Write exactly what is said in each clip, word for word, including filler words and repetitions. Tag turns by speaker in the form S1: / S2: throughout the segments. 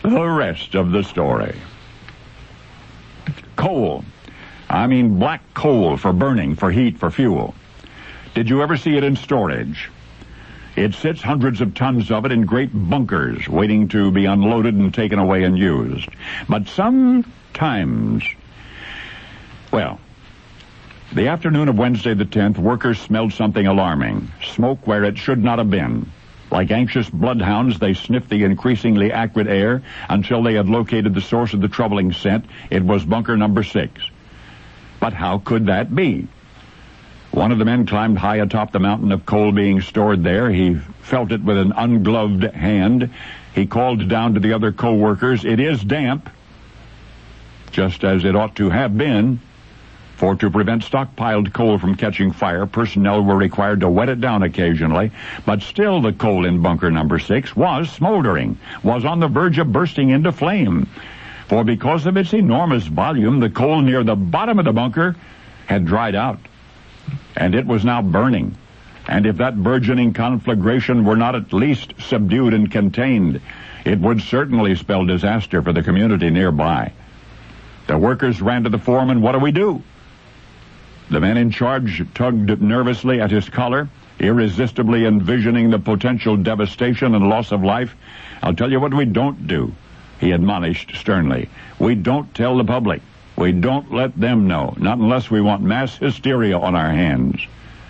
S1: the rest of the story. Coal. I mean black coal for burning, for heat, for fuel. Did you ever see it in storage? It sits hundreds of tons of it in great bunkers, waiting to be unloaded and taken away and used. But sometimes, well, the afternoon of Wednesday the tenth, workers smelled something alarming. Smoke where it should not have been. Like anxious bloodhounds, they sniffed the increasingly acrid air until they had located the source of the troubling scent. It was bunker number six. But how could that be? One of the men climbed high atop the mountain of coal being stored there. He felt it with an ungloved hand. He called down to the other co-workers, "It is damp," just as it ought to have been. For to prevent stockpiled coal from catching fire, personnel were required to wet it down occasionally. But still the coal in bunker number six was smoldering, was on the verge of bursting into flame. For because of its enormous volume, the coal near the bottom of the bunker had dried out, and it was now burning. And if that burgeoning conflagration were not at least subdued and contained, it would certainly spell disaster for the community nearby. The workers ran to the foreman. "What do we do?" The man in charge tugged nervously at his collar, irresistibly envisioning the potential devastation and loss of life. "I'll tell you what we don't do," he admonished sternly. "We don't tell the public. We don't let them know, not unless we want mass hysteria on our hands."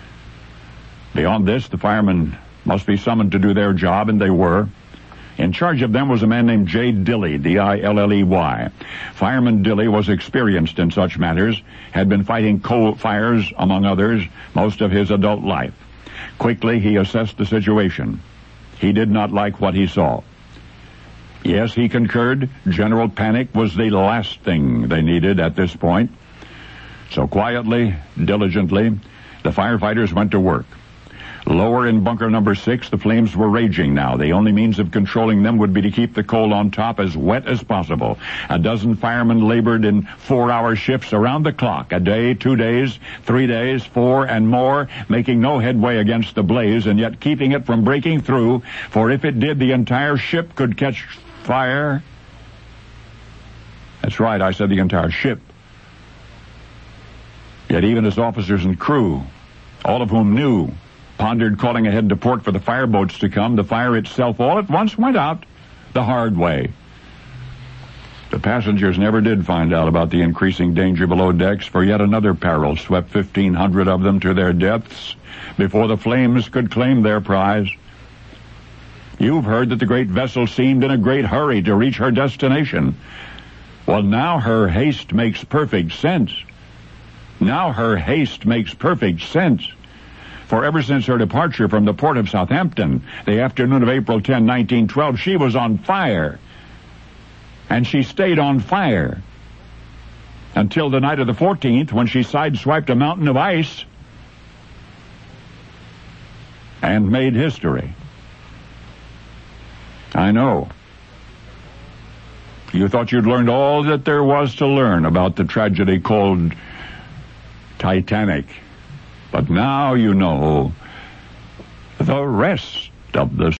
S1: Beyond this, the firemen must be summoned to do their job, and they were. In charge of them was a man named J. Dilley, D I L L E Y. Fireman Dilley was experienced in such matters, had been fighting coal fires, among others, most of his adult life. Quickly, he assessed the situation. He did not like what he saw. Yes, he concurred, general panic was the last thing they needed at this point. So quietly, diligently, the firefighters went to work. Lower in bunker number six, the flames were raging now. The only means of controlling them would be to keep the coal on top as wet as possible. A dozen firemen labored in four-hour shifts around the clock, a day, two days, three days, four, and more, making no headway against the blaze and yet keeping it from breaking through, for if it did, the entire ship could catch fire. That's right, I said the entire ship. Yet even as officers and crew, all of whom knew, pondered calling ahead to port for the fireboats to come, the fire itself all at once went out the hard way. The passengers never did find out about the increasing danger below decks, for yet another peril swept fifteen hundred of them to their deaths before the flames could claim their prize. You've heard that the great vessel seemed in a great hurry to reach her destination. Well, now her haste makes perfect sense. Now her haste makes perfect sense. For ever since her departure from the port of Southampton, the afternoon of April tenth, nineteen twelve, she was on fire. And she stayed on fire until the night of the fourteenth, when she sideswiped a mountain of ice and made history. I know. You thought you'd learned all that there was to learn about the tragedy called Titanic. But now you know the rest of the